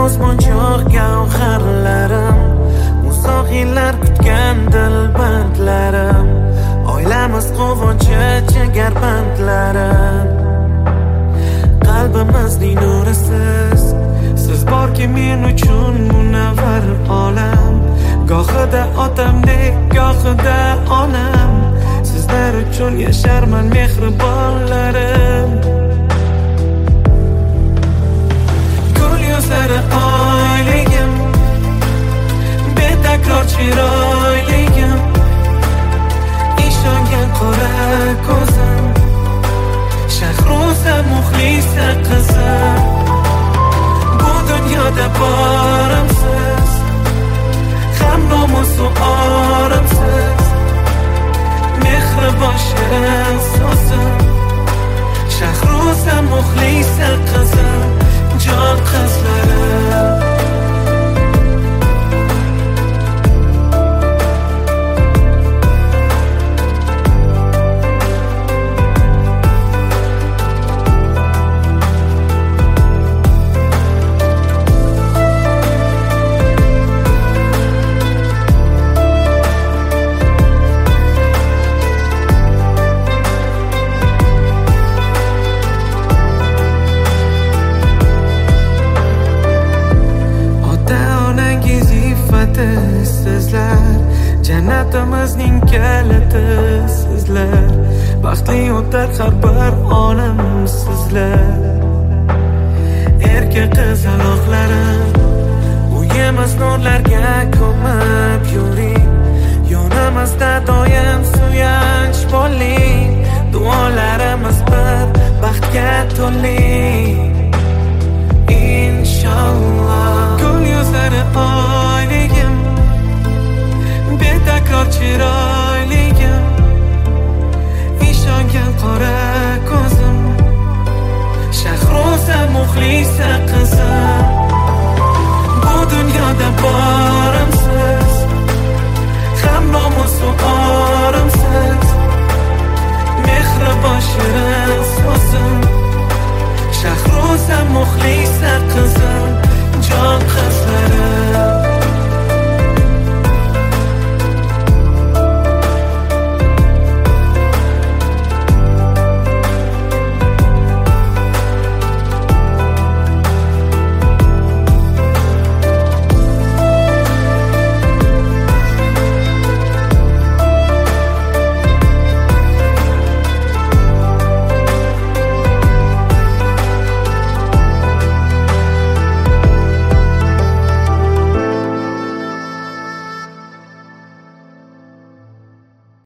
osmonchoq gavharlarim, uzoq yillar kutgan dilbandlarim, oilamiz quvonchi jigarbandlarim. Qalbimizning nurisiz siz borki men uchun munavvar olam. Gohida otamdek, gohida onam, sizlar uchun yasharman mehribonlarim. Gul yuzlari oyligim, betakror chiroyligim, ishongan qora ko'zim, Shahroza muxlisa qizim. Bu dunyoda borimsiz, ham nomusu orimsiz, mehribon shirin so'zim, Shahroza muxlisa qizim, jon qizlarim. Sizlar jannatimizning kaliti sizlar, baxtli o'tar har bir onim sizlar. Erka qizaloqlarim, uyimiz nurlarga ko'mib yuring, yonimizda doim suyanch bo'ling, duolarimiz bir baxtga to'ling inshaalloh. Gul yuzlari oyligim, betakror chiroyligim, ishongan qora ko'zim, Shahroza muxlisa qizim. Bu dunyoda borimsiz, ham nomusu orimsiz, mehribon shirin so'zim, Shahroza muxlisa